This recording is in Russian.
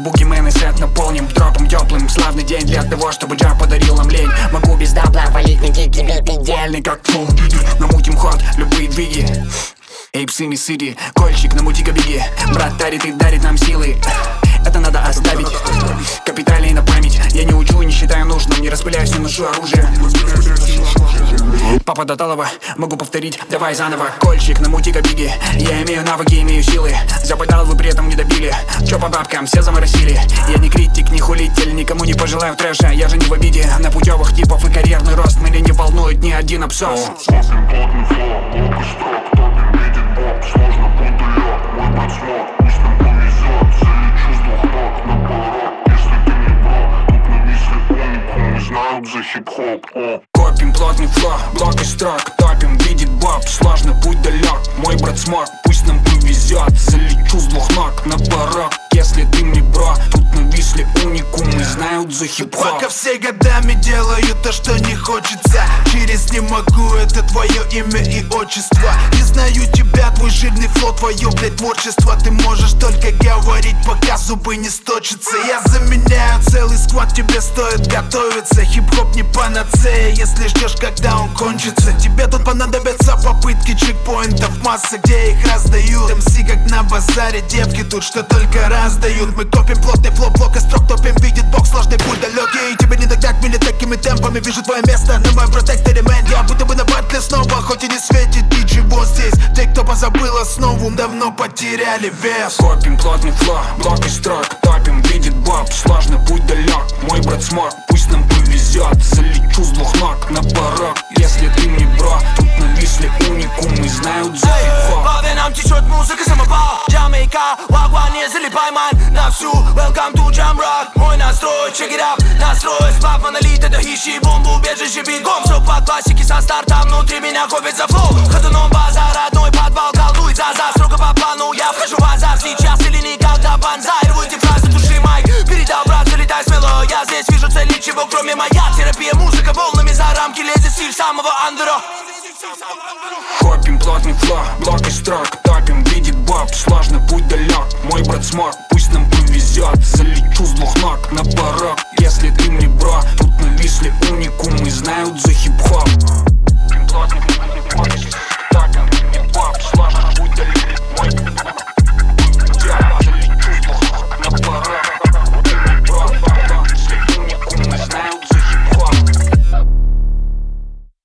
бугимен и сет наполним дропом теплым. Славный день для того, чтобы джаб подарил нам лень. Могу без дабла валить на кик, тебе идеальный как фул. Намутим ход, любые двиги. Эйпсы Миссири, кольчик, намути-ка беги. Брат тарит и дарит нам силы. Это надо оставить. Капиталей на память. Я не учу и не считаю нужным. Не распыляюсь, не ношу оружие. Папа Доталова, могу повторить, давай заново. Кольчик, намути-ка беги. Я имею навыки, имею силы. Западал, вы при этом не добили. Чё по бабкам, все заморосили. Я не критик, не хулитель, никому не пожелаю трэша. Я же не в обиде на путевых типов и карьерный рост. Меня не волнует ни один абсос. Сложно путаю, мой брат смог, пусть нам повезет. Залечу с двух ног наоборот, если ты не бро. Тут на висле уникум, знают за хип-хоп. Копим плотный фло, блок из строк. Топим, видит Боб, сложно, путь далек. Мой брат смог, пусть нам повезет. Залечу с двух ног на порог, если ты не бро. Тут на висле уникум, знают за хип-хоп. Пока все годами делаю то, что не хочется. Через не могу, это твое имя и отчество. Не знаю тебя, твой жирный фло, твое, блядь, творчество. Ты можешь только говорить, пока зубы не сточатся. Я заменяю целый сквад, тебе стоит готовиться. Хип-хоп не панацея, если ждешь, когда он кончится. Тебе тут понадобятся попытки чекпоинтов, масса, где их раздают. МС как на базаре, девки тут что только раздают. Мы копим плотный фло, блок и строк, топим, видит бог, сложный путь далекий. И тебе не догнать меня такими темпами. Вижу твое место на моем протекторе, мэн. Я будто бы на батле снова, хоть и не светит ничего здесь. Те, кто позабыл основу, давно потеряли вес. Копим плотный фло, блок из строк. Топим, видит Боб, сложный путь далек. Мой брат смог, пусть нам повезет. Залечу с двух ног на порог, если ты не бро. Тут на висле уникум, и знают за хип-хоп. По венам течет музыка, самопал. Джамайка, вагван, не залипай, ман. На всю, welcome to Jam Rock. Мой настрой, check it out. Настрой, сплав, монолит, это хищи, бомбу, убежище, бегом. Все по классике со старта, внутри меня копит за флоу. Ходуном базар, родной подвал, колдует за строго по плану. Я вхожу в азарт, сейчас или никогда, банзай. Рвуйте фразы, туши майк. Передал, брат, залетай смело. Я здесь вижу цель, ничего кроме моя терапия. Музыка волнами за рамки лезет, стиль самого андера. Копим плотный фло, блок из строк. Топим, видит Боб, сложный путь далек. Мой брат смог, пусть нам повезет. Залечу с двух ног на порог,